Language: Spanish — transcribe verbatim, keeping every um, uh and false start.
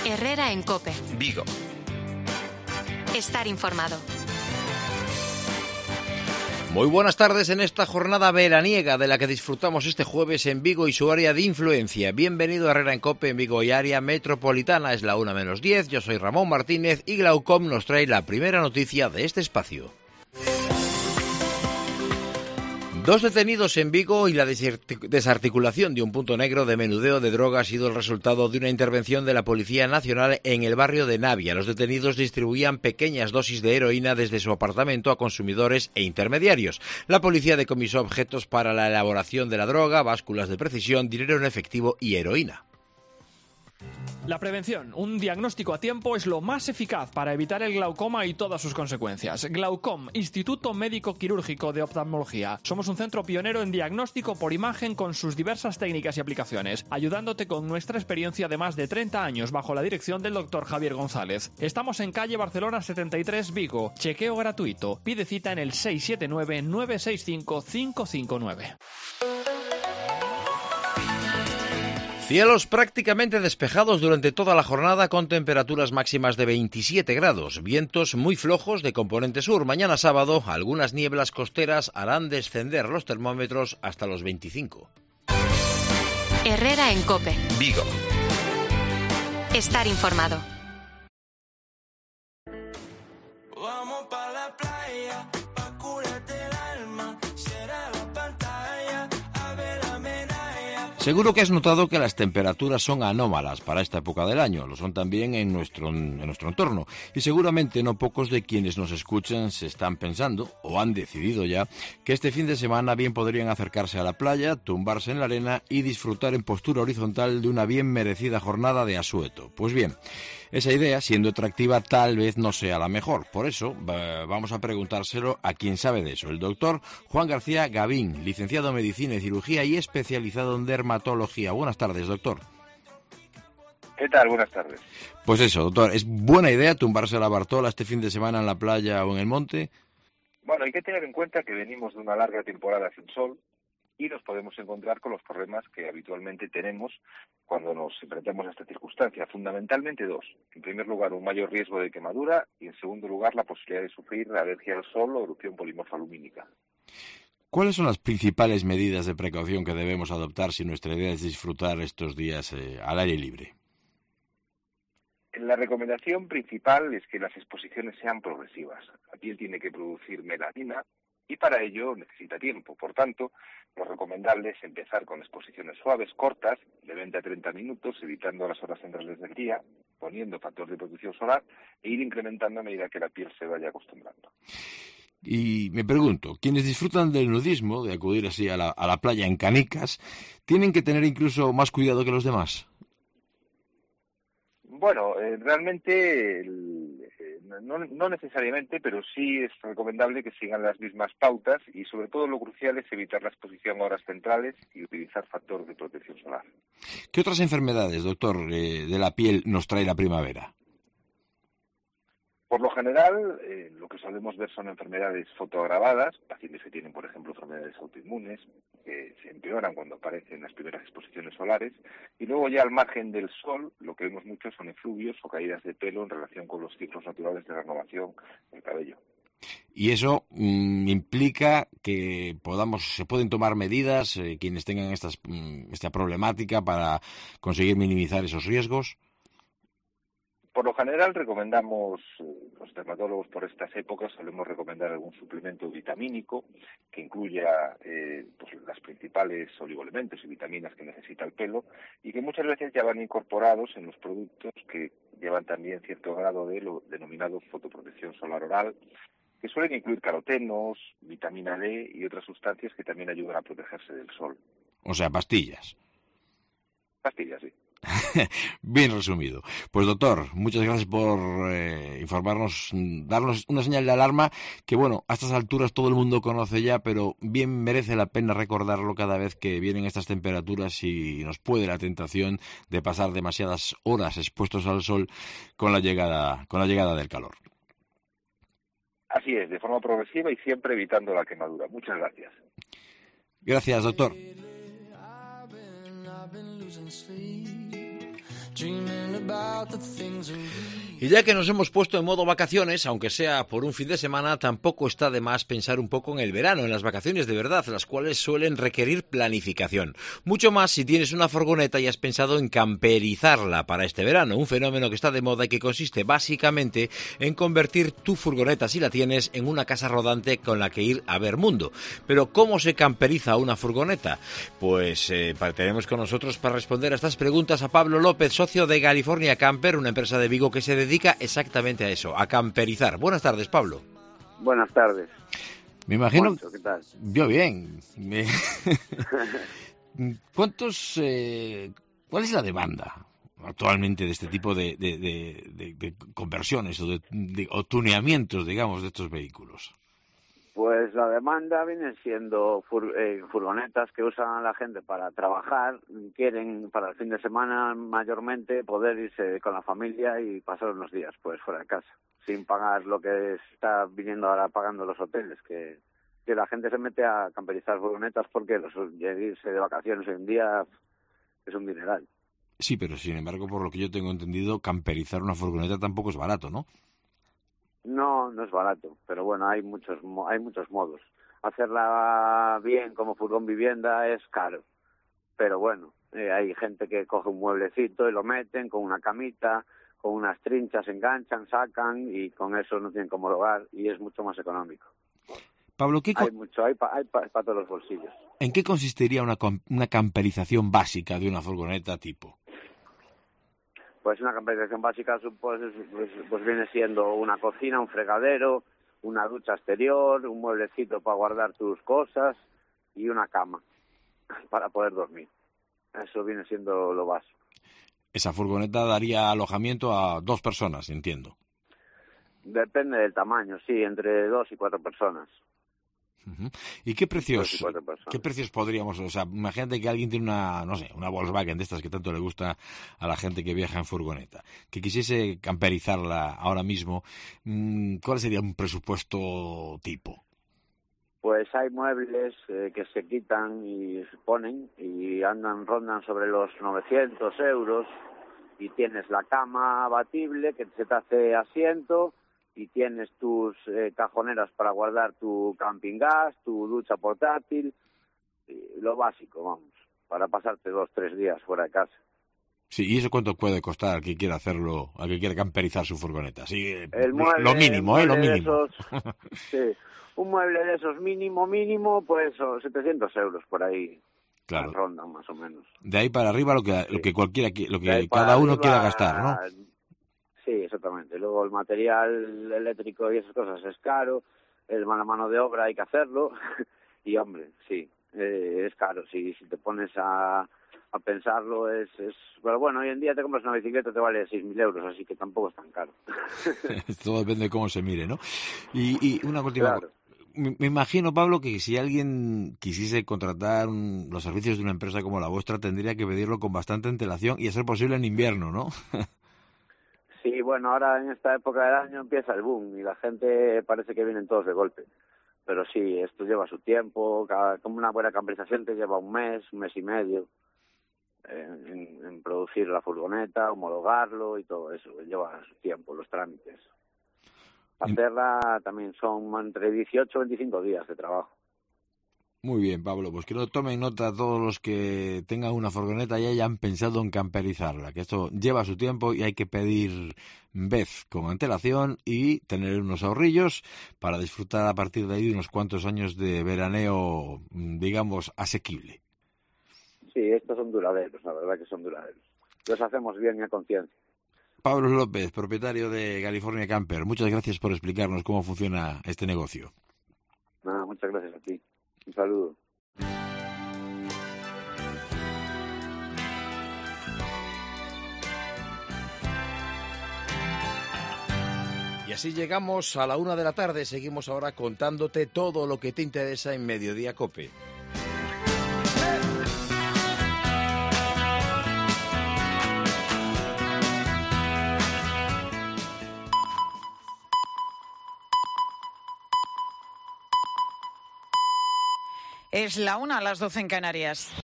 Herrera en COPE. Vigo. Estar informado. Muy buenas tardes en esta jornada veraniega de la que disfrutamos este jueves en Vigo y su área de influencia. Bienvenido a Herrera en COPE en Vigo y área metropolitana. Es la una menos diez, yo soy Ramón Martínez y Glaucom nos trae la primera noticia de este espacio. Dos detenidos en Vigo y la desarticulación de un punto negro de menudeo de droga ha sido el resultado de una intervención de la Policía Nacional en el barrio de Navia. Los detenidos distribuían pequeñas dosis de heroína desde su apartamento a consumidores e intermediarios. La policía decomisó objetos para la elaboración de la droga, básculas de precisión, dinero en efectivo y heroína. La prevención, un diagnóstico a tiempo, es lo más eficaz para evitar el glaucoma y todas sus consecuencias. Glaucom, Instituto Médico Quirúrgico de Oftalmología. Somos un centro pionero en diagnóstico por imagen con sus diversas técnicas y aplicaciones, ayudándote con nuestra experiencia de más de treinta años bajo la dirección del doctor Javier González. Estamos en calle Barcelona setenta y tres, Vigo. Chequeo gratuito. Pide cita en el seis siete nueve, nueve seis cinco, cinco cinco nueve. Cielos prácticamente despejados durante toda la jornada con temperaturas máximas de veintisiete grados, vientos muy flojos de componente sur. Mañana sábado algunas nieblas costeras harán descender los termómetros hasta los veinticinco. Herrera en COPE. Vigo. Estar informado. Vamos pa' la playa, pa' curarte el alma, será la pantalla, a ver la medalla. Seguro que has notado que las temperaturas son anómalas para esta época del año, lo son también en nuestro, en nuestro entorno, y seguramente no pocos de quienes nos escuchan se están pensando, o han decidido ya, que este fin de semana bien podrían acercarse a la playa, tumbarse en la arena y disfrutar en postura horizontal de una bien merecida jornada de asueto. Pues bien, esa idea, siendo atractiva, tal vez no sea la mejor. Por eso, eh, vamos a preguntárselo a quien sabe de eso, el doctor Juan García Gavín, licenciado en Medicina y Cirugía y especializado en dermatología. Buenas tardes, doctor. ¿Qué tal? Buenas tardes. Pues eso, doctor, ¿es buena idea tumbarse a la Bartola este fin de semana en la playa o en el monte? Bueno, hay que tener en cuenta que venimos de una larga temporada sin sol y nos podemos encontrar con los problemas que habitualmente tenemos cuando nos enfrentamos a esta circunstancia. Fundamentalmente dos. En primer lugar, un mayor riesgo de quemadura y en segundo lugar, la posibilidad de sufrir alergia al sol o erupción polimorfa lumínica. ¿Cuáles son las principales medidas de precaución que debemos adoptar si nuestra idea es disfrutar estos días eh, al aire libre? La recomendación principal es que las exposiciones sean progresivas. La piel tiene que producir melanina y para ello necesita tiempo. Por tanto, lo recomendable es empezar con exposiciones suaves, cortas, de veinte a treinta minutos, evitando las horas centrales del día, poniendo factor de protección solar e ir incrementando a medida que la piel se vaya acostumbrando. Y me pregunto, quienes disfrutan del nudismo, de acudir así a la, a la playa en canicas, ¿tienen que tener incluso más cuidado que los demás? Bueno, eh, realmente el, eh, no, no necesariamente, pero sí es recomendable que sigan las mismas pautas y sobre todo lo crucial es evitar la exposición a horas centrales y utilizar factor de protección solar. ¿Qué otras enfermedades, doctor, eh, de la piel nos trae la primavera? Por lo general, eh, lo que solemos ver son enfermedades fotoagravadas, pacientes que tienen, por ejemplo, enfermedades autoinmunes, que se empeoran cuando aparecen las primeras exposiciones solares, y luego ya al margen del sol, lo que vemos mucho son efluvios o caídas de pelo en relación con los ciclos naturales de renovación del cabello. Y eso mmm, implica que podamos, se pueden tomar medidas, eh, quienes tengan estas, mmm, esta problemática para conseguir minimizar esos riesgos. Por lo general recomendamos, los dermatólogos por estas épocas solemos recomendar algún suplemento vitamínico que incluya eh, pues, las principales oligoelementos y vitaminas que necesita el pelo y que muchas veces ya van incorporados en los productos que llevan también cierto grado de lo denominado fotoprotección solar oral, que suelen incluir carotenos, vitamina D y otras sustancias que también ayudan a protegerse del sol. O sea, pastillas. Pastillas, sí. Bien resumido. Pues doctor, muchas gracias por eh, informarnos, darnos una señal de alarma que, bueno, a estas alturas todo el mundo conoce ya, pero bien merece la pena recordarlo cada vez que vienen estas temperaturas y nos puede la tentación de pasar demasiadas horas expuestos al sol con la llegada, con la llegada del calor. Así es, de forma progresiva y siempre evitando la quemadura. Muchas gracias. Gracias, doctor. Dreaming about the things we... Y ya que nos hemos puesto en modo vacaciones, aunque sea por un fin de semana, tampoco está de más pensar un poco en el verano, en las vacaciones de verdad, las cuales suelen requerir planificación. Mucho más si tienes una furgoneta y has pensado en camperizarla para este verano, un fenómeno que está de moda y que consiste básicamente en convertir tu furgoneta, si la tienes, en una casa rodante con la que ir a ver mundo. Pero ¿cómo se camperiza una furgoneta? Pues eh, tenemos con nosotros para responder a estas preguntas a Pablo López, socio de California Camper, una empresa de Vigo que se dedica exactamente a eso, a camperizar. Buenas tardes, Pablo. Buenas tardes. Me imagino... Moncho, ¿qué tal? Yo bien. Me... ¿Cuántos... Eh... ¿Cuál es la demanda actualmente de este tipo de, de, de, de, de conversiones o, de, de, o tuneamientos, digamos, de estos vehículos? Pues la demanda viene siendo fur, eh, furgonetas que usan la gente para trabajar, quieren para el fin de semana mayormente poder irse con la familia y pasar unos días pues fuera de casa, sin pagar lo que está viniendo ahora pagando los hoteles, que, que la gente se mete a camperizar furgonetas porque los, irse de vacaciones hoy en día es un dineral. Sí, pero sin embargo, por lo que yo tengo entendido, camperizar una furgoneta tampoco es barato, ¿no? No, no es barato, pero bueno, hay muchos hay muchos modos. Hacerla bien como furgón vivienda es caro, pero bueno, eh, hay gente que coge un mueblecito y lo meten con una camita, con unas trinchas, enganchan, sacan y con eso no tienen como hogar y es mucho más económico. Pablo, ¿qué hay mucho, hay para hay pa, pa todos los bolsillos. ¿En qué consistiría una, una camperización básica de una furgoneta tipo? Pues una camperización básica pues, pues, pues viene siendo una cocina, un fregadero, una ducha exterior, un mueblecito para guardar tus cosas y una cama para poder dormir. Eso viene siendo lo básico. Esa furgoneta daría alojamiento a dos personas, entiendo. Depende del tamaño, sí, entre dos y cuatro personas. Uh-huh. ¿Y qué precios, qué precios podríamos, o sea, imagínate que alguien tiene una, no sé, una Volkswagen de estas que tanto le gusta a la gente que viaja en furgoneta, que quisiese camperizarla ahora mismo, ¿cuál sería un presupuesto tipo? Pues hay muebles eh, que se quitan y se ponen y andan, rondan sobre los novecientos euros y tienes la cama abatible que se te hace asiento y tienes tus eh, cajoneras para guardar tu camping gas, tu ducha portátil, lo básico, vamos, para pasarte dos, tres días fuera de casa. Sí, ¿y eso cuánto puede costar al que quiera hacerlo, al que quiera camperizar su furgoneta? Sí, el mueble, lo mínimo, el ¿eh? Lo mínimo. Esos, sí, un mueble de esos mínimo, mínimo, pues son setecientos euros por ahí. Claro. Ronda más o menos. De ahí para arriba lo que, sí. lo que cualquiera, lo que cada uno arriba, quiera gastar, ¿no? Sí, exactamente. Luego el material eléctrico y esas cosas es caro, el la mano de obra hay que hacerlo y hombre, sí, eh, es caro. Si, si te pones a, a pensarlo es, es... Pero bueno, hoy en día te compras una bicicleta te vale seis mil euros, así que tampoco es tan caro. Todo depende de cómo se mire, ¿no? Y, y una última claro. Me, me imagino, Pablo, que si alguien quisiese contratar un, los servicios de una empresa como la vuestra, tendría que pedirlo con bastante antelación y a ser posible en invierno, ¿no? Sí, bueno, ahora en esta época del año empieza el boom y la gente parece que vienen todos de golpe. Pero sí, esto lleva su tiempo, cada, como una buena camperización te lleva un mes, un mes y medio eh, en, en producir la furgoneta, homologarlo y todo eso, lleva su tiempo, los trámites. Hacerla también son entre dieciocho y veinticinco días de trabajo. Muy bien, Pablo, pues que no tomen nota todos los que tengan una furgoneta y hayan pensado en camperizarla, que esto lleva su tiempo y hay que pedir vez con antelación y tener unos ahorrillos para disfrutar a partir de ahí de unos cuantos años de veraneo, digamos, asequible. Sí, estos son duraderos, la verdad que son duraderos. Los hacemos bien y a conciencia. Pablo López, propietario de California Camper, muchas gracias por explicarnos cómo funciona este negocio. Nada, muchas gracias a ti. Un saludo. Y así llegamos a la una de la tarde. Seguimos ahora contándote todo lo que te interesa en Mediodía COPE. Es la una a las doce en Canarias.